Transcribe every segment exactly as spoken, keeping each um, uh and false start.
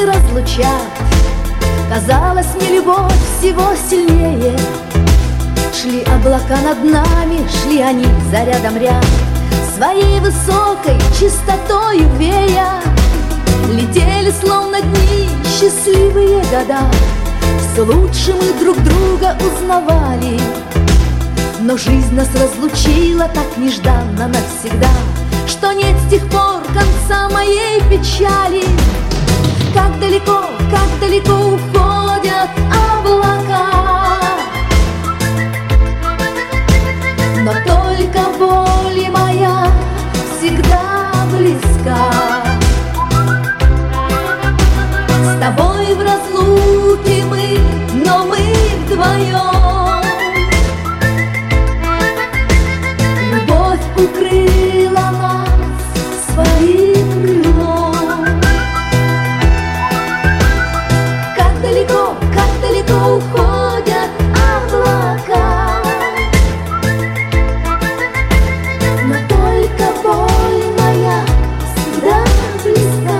не разлучат. Казалось мне, любовь всего сильнее. Шли облака над нами, шли они за рядом ряд, своей высокой чистотою вея. Летели словно дни, счастливые года, все лучше мы друг друга узнавали. Но жизнь нас разлучила так нежданно навсегда, что нет с тех пор конца моей печали. Как далеко, как далеко уходят облака, но только боль моя всегда близка. С тобой в разлуке мы, но мы вдвоем. Любовь укрыла нас своим крылом. Как далеко, как далеко уходят облака, но только боль моя всегда близка.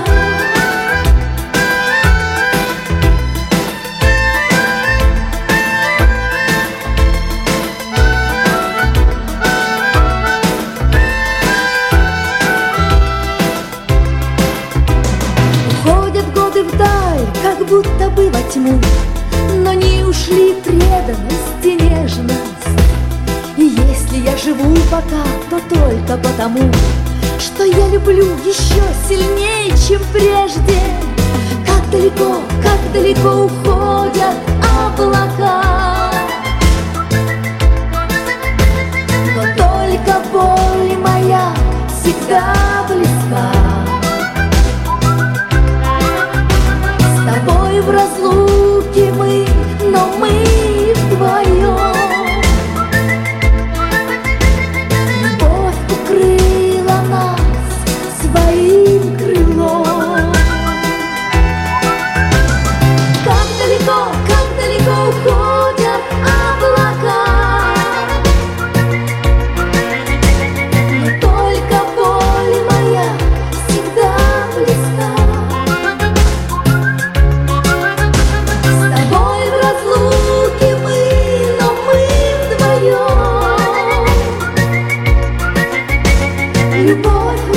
Уходят годы вдаль, как будто бы во тьму, но не ушли преданность и нежность. И если я живу пока, то только потому, что я люблю еще сильнее, чем прежде. Как далеко, как далеко уходят облака, но только боль моя всегда близка. С тобой в разлуке мы, но мы вдвоем. Любовь укрыла нас своим крылом. Как далеко, как далеко уходят облака, но только боль моя всегда близка. С тобой в разлуке мы, но мы вдвоем. Любовь